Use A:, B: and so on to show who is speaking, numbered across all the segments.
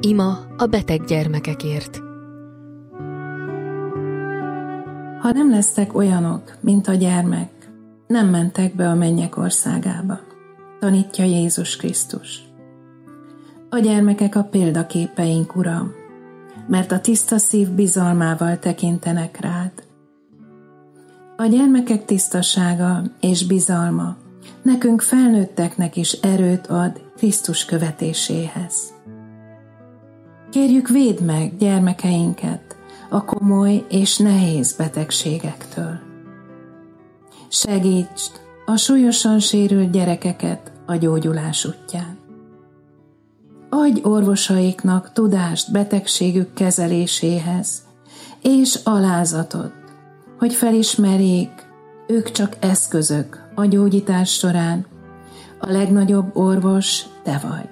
A: Ima a beteg gyermekekért.
B: Ha nem lesztek olyanok, mint a gyermek, nem mentek be a mennyek országába, tanítja Jézus Krisztus. A gyermekek a példaképeink, Uram, mert a tiszta szív bizalmával tekintenek rád. A gyermekek tisztasága és bizalma nekünk felnőtteknek is erőt ad Krisztus követéséhez. Kérjük, védd meg gyermekeinket a komoly és nehéz betegségektől. Segítsd a súlyosan sérült gyerekeket a gyógyulás útján. Adj orvosaiknak tudást betegségük kezeléséhez, és alázatot, hogy felismerjék, ők csak eszközök a gyógyítás során, a legnagyobb orvos te vagy.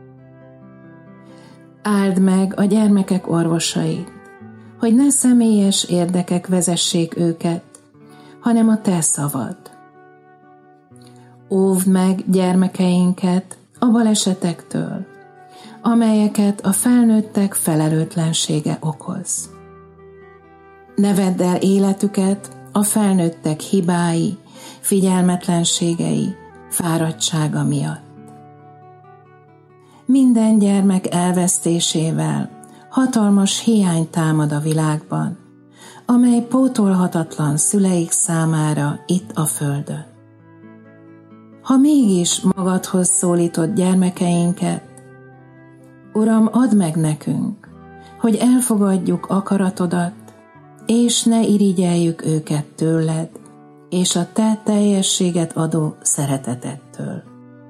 B: Áld meg a gyermekek orvosait, hogy ne személyes érdekek vezessék őket, hanem a te szavad. Óvd meg gyermekeinket a balesetektől, amelyeket a felnőttek felelőtlensége okoz. Ne vedd el életüket a felnőttek hibái, figyelmetlenségei, fáradtsága miatt. Minden gyermek elvesztésével hatalmas hiány támad a világban, amely pótolhatatlan szüleik számára itt a földön. Ha mégis magadhoz szólítod gyermekeinket, Uram, add meg nekünk, hogy elfogadjuk akaratodat, és ne irigyeljük őket tőled, és a te teljességet adó szeretetettől.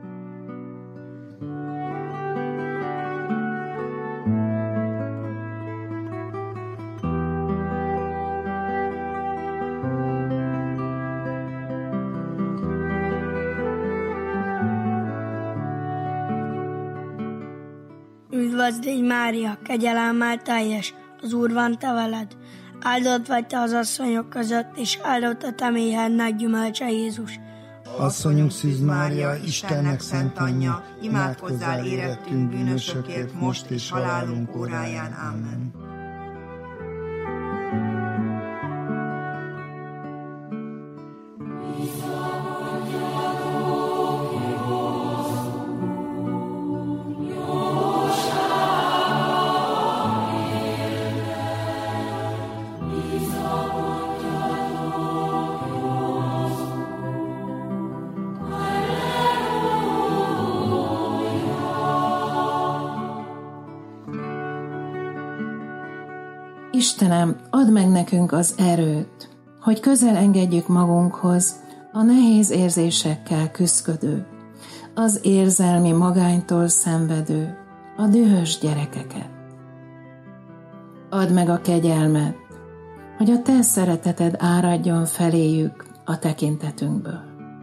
C: Üdvözl légy, Mária, kegyelemmel teljes, az Úr van te veled. Áldott vagy te az asszonyok között, és áldott a te méhednek gyümölcse, Jézus.
D: Asszonyunk Szűz Mária, Istennek szent anyja, imádkozzál érettünk bűnösökért, most és halálunk óráján. Amen.
B: Istenem, add meg nekünk az erőt, hogy közel engedjük magunkhoz a nehéz érzésekkel küszködő, az érzelmi magánytól szenvedő, a dühös gyerekeket. Add meg a kegyelmet, hogy a te szereteted áradjon feléjük a tekintetünkből.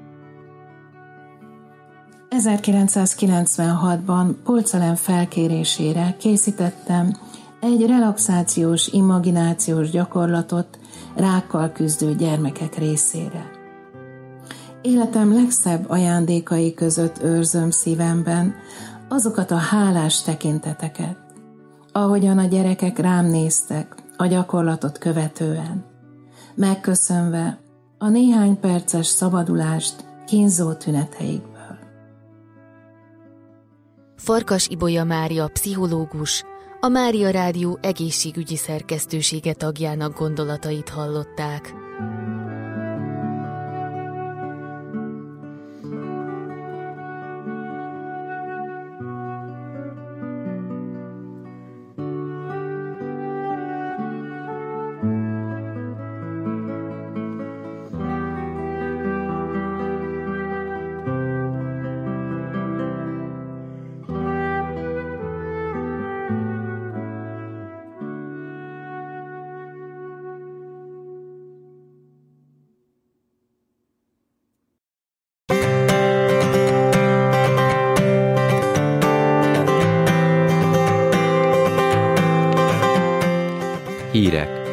B: 1996-ban Polczelen felkérésére készítettem egy relaxációs, imaginációs gyakorlatot rákkal küzdő gyermekek részére. Életem legszebb ajándékai között őrzöm szívemben azokat a hálás tekinteteket, ahogyan a gyerekek rám néztek a gyakorlatot követően, megköszönve a néhány perces szabadulást kínzó tüneteikből.
A: Farkas Ibolya Mária pszichológus, a Mária Rádió egészségügyi szerkesztősége tagjának gondolatait hallották.
E: Hírek.